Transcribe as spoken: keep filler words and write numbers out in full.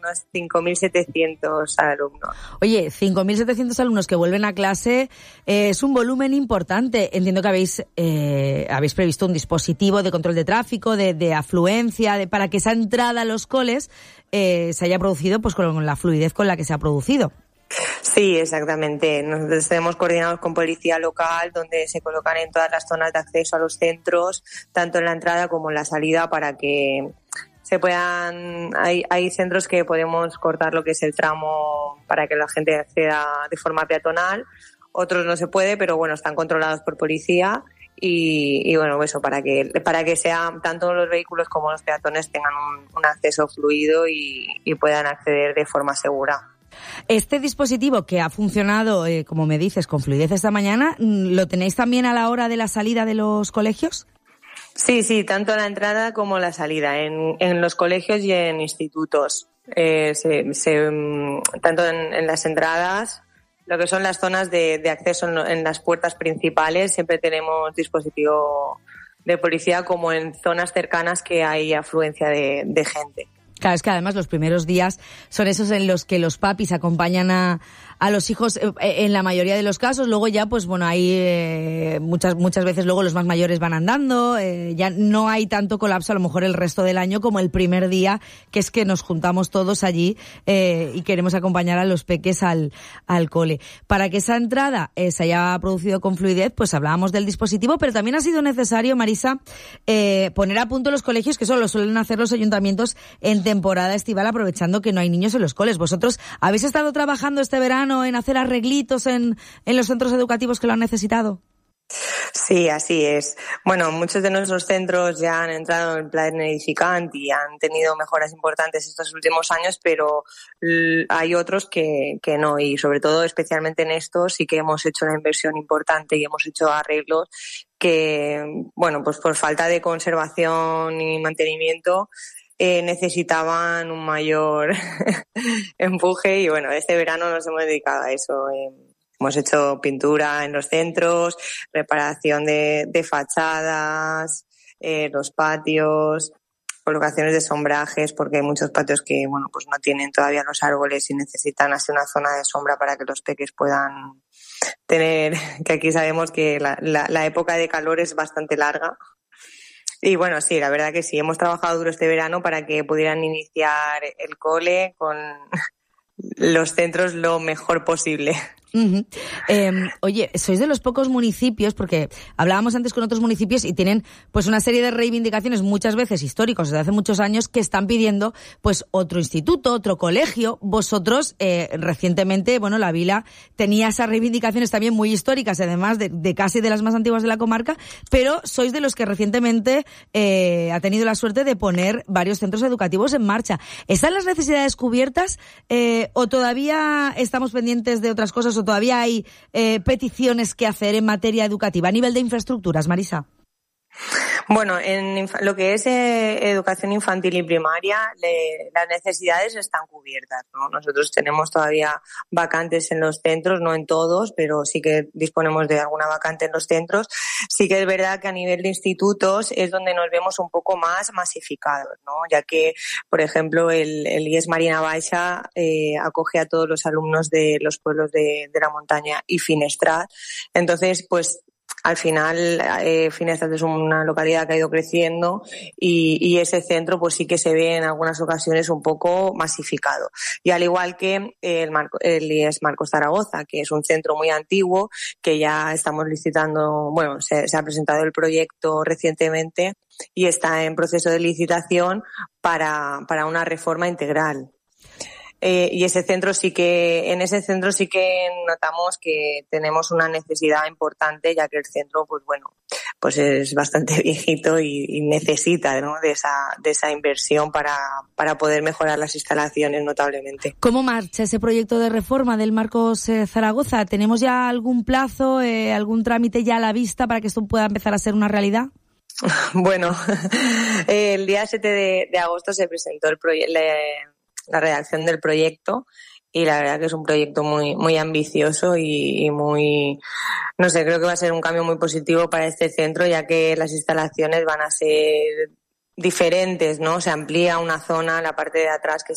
unos cinco mil setecientos alumnos. Oye, cinco mil setecientos alumnos que vuelven a clase eh, es un volumen importante. Entiendo que habéis eh, habéis previsto un dispositivo de control de tráfico, de, de afluencia, de, para que esa entrada a los coles eh, se haya producido pues con la fluidez con la que se ha producido. Sí, exactamente. Nosotros tenemos coordinados con policía local, donde se colocan en todas las zonas de acceso a los centros, tanto en la entrada como en la salida, para que se puedan. Hay, hay centros que podemos cortar lo que es el tramo para que la gente acceda de forma peatonal. Otros no se puede, pero bueno, están controlados por policía. Y, y bueno, eso para que para que sean tanto los vehículos como los peatones tengan un, un acceso fluido y, y puedan acceder de forma segura. Este dispositivo que ha funcionado, eh, como me dices, con fluidez esta mañana, ¿lo tenéis también a la hora de la salida de los colegios? Sí, sí, tanto la entrada como la salida, en, en los colegios y en institutos. Eh, se, se, tanto en, en las entradas, lo que son las zonas de, de acceso en, en las puertas principales, siempre tenemos dispositivo de policía, como en zonas cercanas que hay afluencia de, de gente. Claro, es que además los primeros días son esos en los que los papis acompañan a, a los hijos eh, en la mayoría de los casos. Luego ya, pues bueno, ahí eh, muchas muchas veces luego los más mayores van andando. Eh, ya no hay tanto colapso a lo mejor el resto del año como el primer día, que es que nos juntamos todos allí eh, y queremos acompañar a los peques al, al cole. Para que esa entrada eh, se haya producido con fluidez, pues hablábamos del dispositivo, pero también ha sido necesario, Marisa, eh, poner a punto los colegios, que eso lo suelen hacer los ayuntamientos en temporada estival, aprovechando que no hay niños en los coles. ¿Vosotros habéis estado trabajando este verano en hacer arreglitos en, en los centros educativos que lo han necesitado? Sí, así es. Bueno, muchos de nuestros centros ya han entrado en plan edificante y han tenido mejoras importantes estos últimos años, pero hay otros que, que no, y sobre todo, especialmente en estos, sí que hemos hecho una inversión importante y hemos hecho arreglos que, bueno, pues por falta de conservación y mantenimiento, Eh, necesitaban un mayor empuje y bueno, este verano nos hemos dedicado a eso. Eh, hemos hecho pintura en los centros, reparación de, de fachadas, eh, los patios, colocaciones de sombrajes, porque hay muchos patios que bueno, pues no tienen todavía los árboles y necesitan hacer una zona de sombra para que los peques puedan tener, que aquí sabemos que la, la, la época de calor es bastante larga. Y bueno, sí, la verdad que sí, hemos trabajado duro este verano para que pudieran iniciar el cole con los centros lo mejor posible. Uh-huh. Eh, oye, sois de los pocos municipios, porque hablábamos antes con otros municipios y tienen pues una serie de reivindicaciones, muchas veces históricos, desde hace muchos años, que están pidiendo pues otro instituto, otro colegio. Vosotros, eh, recientemente, bueno, la Vila tenía esas reivindicaciones también muy históricas, además de, de casi de las más antiguas de la comarca, pero sois de los que recientemente eh, ha tenido la suerte de poner varios centros educativos en marcha. ¿Están las necesidades cubiertas eh, o todavía estamos pendientes de otras cosas o todavía hay eh, peticiones que hacer en materia educativa a nivel de infraestructuras, Marisa? Bueno, en inf- lo que es eh, educación infantil y primaria, le, las necesidades están cubiertas, ¿no? Nosotros tenemos todavía vacantes en los centros, no en todos, pero sí que disponemos de alguna vacante en los centros. Sí que es verdad que a nivel de institutos es donde nos vemos un poco más masificados, ¿no? Ya que, por ejemplo, el, el I E S Marina Baixa eh, acoge a todos los alumnos de los pueblos de, de la montaña y Finestrat. Entonces, pues, al final, eh, Finestrat es una localidad que ha ido creciendo y, y ese centro pues sí que se ve en algunas ocasiones un poco masificado. Y al igual que el, Marco, el I E S Marcos Zaragoza, que es un centro muy antiguo, que ya estamos licitando, bueno, se, se ha presentado el proyecto recientemente y está en proceso de licitación para, para una reforma integral. Eh, y ese centro sí que, en ese centro sí que notamos que tenemos una necesidad importante, ya que el centro, pues bueno, pues es bastante viejito y, y necesita, ¿no?, de esa, de esa inversión para, para poder mejorar las instalaciones notablemente. ¿Cómo marcha ese proyecto de reforma del Marcos eh, Zaragoza? ¿Tenemos ya algún plazo, eh, algún trámite ya a la vista para que esto pueda empezar a ser una realidad? Bueno, el día siete de, de agosto se presentó el proyecto, la redacción del proyecto, y la verdad que es un proyecto muy muy ambicioso y, y muy, no sé, creo que va a ser un cambio muy positivo para este centro, ya que las instalaciones van a ser diferentes, ¿no? Se amplía una zona, la parte de atrás que